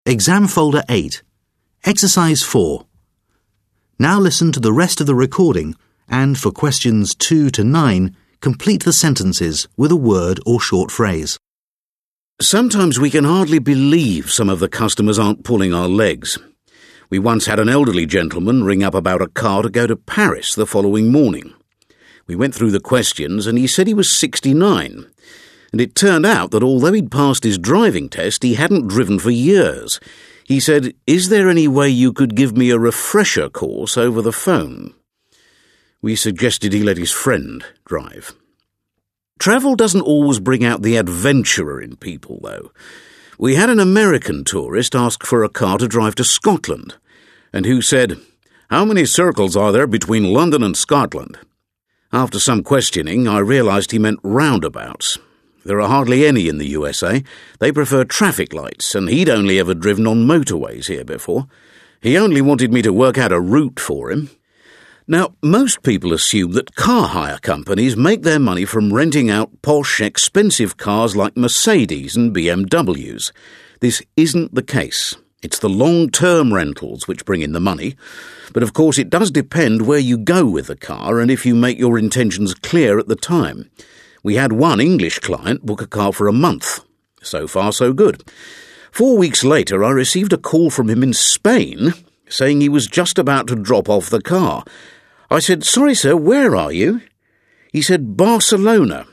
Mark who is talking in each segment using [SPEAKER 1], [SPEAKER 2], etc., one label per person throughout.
[SPEAKER 1] Exam Folder 8. Exercise 4. Now listen to the rest of the recording and for questions 2 to 9, complete the sentences with a word or short phrase.
[SPEAKER 2] Sometimes we can hardly believe some of the customers aren't pulling our legs. We once had an elderly gentleman ring up about a car to go to Paris the following morning. We went through the questions and he said he was 69. And it turned out that although he'd passed his driving test, he hadn't driven for years. He said, "Is there any way you could give me a refresher course over the phone?" We suggested he let his friend drive. Travel doesn't always bring out the adventurer in people, though. We had an American tourist ask for a car to drive to Scotland, and who said, "How many circles are there between London and Scotland?" After some questioning, I realised he meant roundabouts. There are hardly any in the USA. They prefer traffic lights, and he'd only ever driven on motorways here before. He only wanted me to work out a route for him. Now, most people assume that car hire companies make their money from renting out posh, expensive cars like Mercedes and BMWs. This isn't the case. It's the long-term rentals which bring in the money. But of course it does depend where you go with the car and if you make your intentions clear at the time. We had one English client book a car for a month. So far, so good. 4 weeks later, I received a call from him in Spain saying he was just about to drop off the car. I said, "Sorry, sir, where are you?" He said, "Barcelona."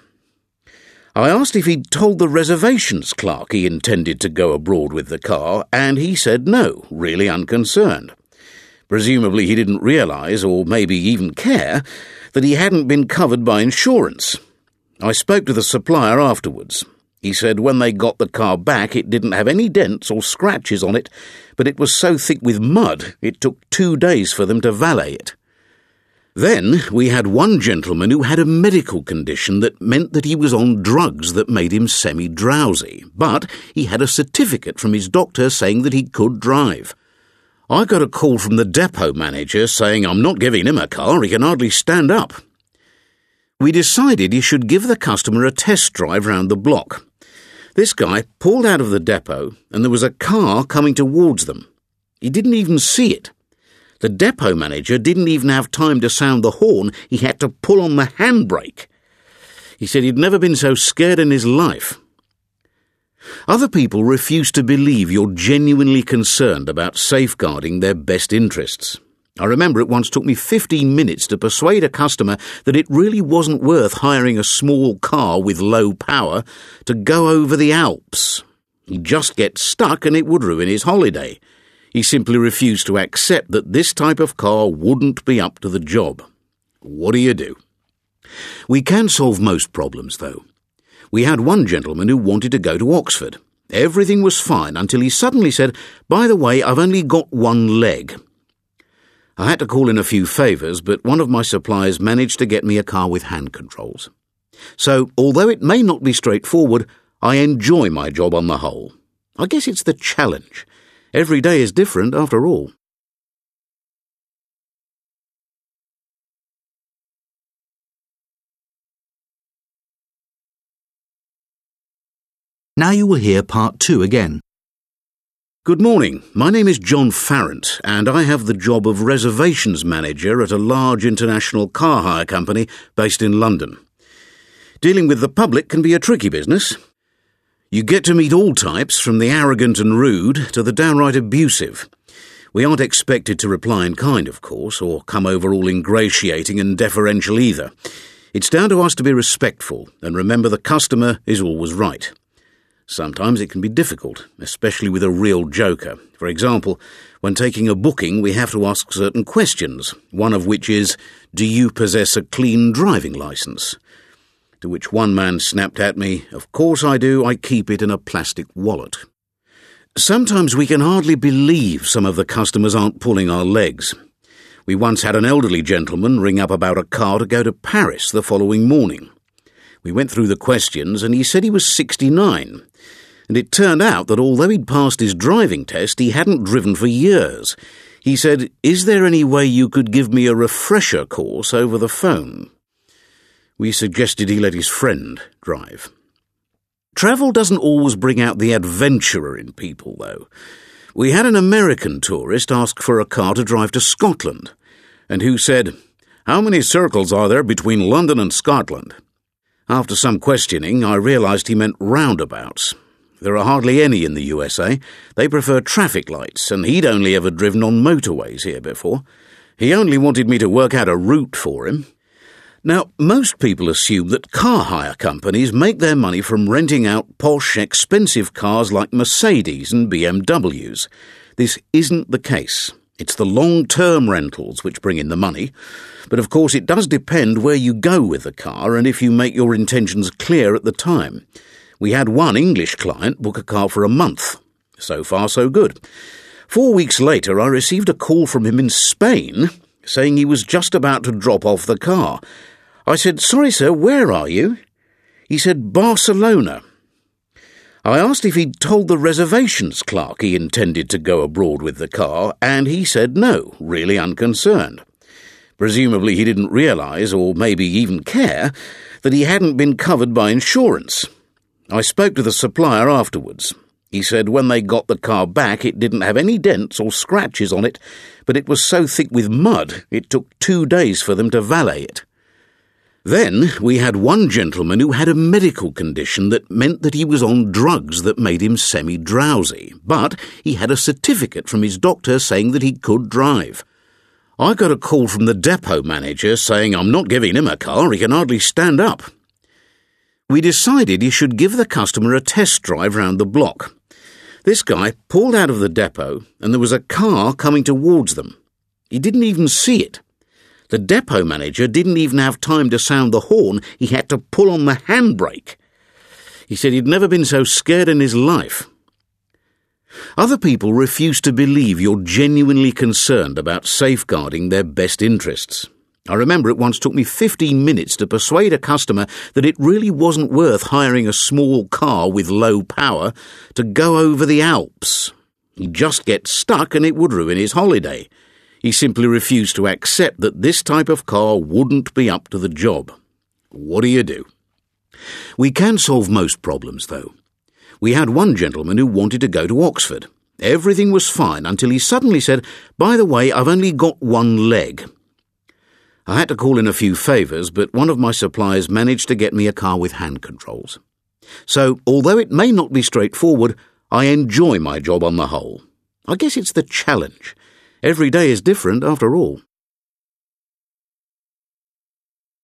[SPEAKER 2] I asked if he'd told the reservations clerk he intended to go abroad with the car, and he said no, really unconcerned. Presumably he didn't realise, or maybe even care, that he hadn't been covered by insurance. I spoke to the supplier afterwards. He said when they got the car back it didn't have any dents or scratches on it, but it was so thick with mud it took 2 days for them to valet it. Then we had one gentleman who had a medical condition that meant that he was on drugs that made him semi-drowsy, but he had a certificate from his doctor saying that he could drive. I got a call from the depot manager saying I'm not giving him a car, he can hardly stand up. We decided he should give the customer a test drive round the block. This guy pulled out of the depot and there was a car coming towards them. He didn't even see it. The depot manager didn't even have time to sound the horn, he had to pull on the handbrake. He said he'd never been so scared in his life. Other people refuse to believe you're genuinely concerned about safeguarding their best interests. I remember it once took me 15 minutes to persuade a customer that it really wasn't worth hiring a small car with low power to go over the Alps. He'd just get stuck and it would ruin his holiday. He simply refused to accept that this type of car wouldn't be up to the job. What do? We can solve most problems, though. We had one gentleman who wanted to go to Oxford. Everything was fine until he suddenly said, "By the way, I've only got one leg." I had to call in a few favours, but one of my suppliers managed to get me a car with hand controls. So, although it may not be straightforward, I enjoy my job on the whole. I guess it's the challenge. Every day is different after all.
[SPEAKER 1] Now you will hear part 2 again.
[SPEAKER 2] Good morning. My name is John Farrant, and I have the job of reservations manager at a large international car hire company based in London. Dealing with the public can be a tricky business. You get to meet all types, from the arrogant and rude to the downright abusive. We aren't expected to reply in kind, of course, or come over all ingratiating and deferential either. It's down to us to be respectful and remember the customer is always right. Sometimes it can be difficult, especially with a real joker. For example, when taking a booking, we have to ask certain questions, one of which is, "Do you possess a clean driving licence?" To which one man snapped at me, "Of course I do, I keep it in a plastic wallet." Sometimes we can hardly believe some of the customers aren't pulling our legs. We once had an elderly gentleman ring up about a car to go to Paris the following morning. We went through the questions and he said he was 69. And it turned out that although he'd passed his driving test, he hadn't driven for years. He said, "Is there any way you could give me a refresher course over the phone?" We suggested he let his friend drive. Travel doesn't always bring out the adventurer in people, though. We had an American tourist ask for a car to drive to Scotland, and who said, "How many circles are there between London and Scotland?" After some questioning, I realised he meant roundabouts. There are hardly any in the USA. They prefer traffic lights, and he'd only ever driven on motorways here before. He only wanted me to work out a route for him. Now, most people assume that car hire companies make their money from renting out posh, expensive cars like Mercedes and BMWs. This isn't the case. It's the long-term rentals which bring in the money. But of course it does depend where you go with the car and if you make your intentions clear at the time. We had one English client book a car for a month. So far, so good. 4 weeks later, I received a call from him in Spain saying he was just about to drop off the car. I said, "Sorry, sir, where are you?" He said, "Barcelona." I asked if he'd told the reservations clerk he intended to go abroad with the car, and he said no, really unconcerned. Presumably he didn't realise, or maybe even care, that he hadn't been covered by insurance. I spoke to the supplier afterwards. He said when they got the car back it didn't have any dents or scratches on it, but it was so thick with mud it took 2 days for them to valet it. Then we had one gentleman who had a medical condition that meant that he was on drugs that made him semi-drowsy, but he had a certificate from his doctor saying that he could drive. I got a call from the depot manager saying I'm not giving him a car, he can hardly stand up. We decided he should give the customer a test drive round the block. This guy pulled out of the depot and there was a car coming towards them. He didn't even see it. The depot manager didn't even have time to sound the horn, he had to pull on the handbrake. He said he'd never been so scared in his life. Other people refuse to believe you're genuinely concerned about safeguarding their best interests. I remember it once took me 15 minutes to persuade a customer that it really wasn't worth hiring a small car with low power to go over the Alps. He'd just get stuck and it would ruin his holiday. He simply refused to accept that this type of car wouldn't be up to the job. What do? We can solve most problems, though. We had one gentleman who wanted to go to Oxford. Everything was fine until he suddenly said, "By the way, I've only got one leg." I had to call in a few favours, but one of my suppliers managed to get me a car with hand controls. So, although it may not be straightforward, I enjoy my job on the whole. I guess it's the challenge. Every day is different after all.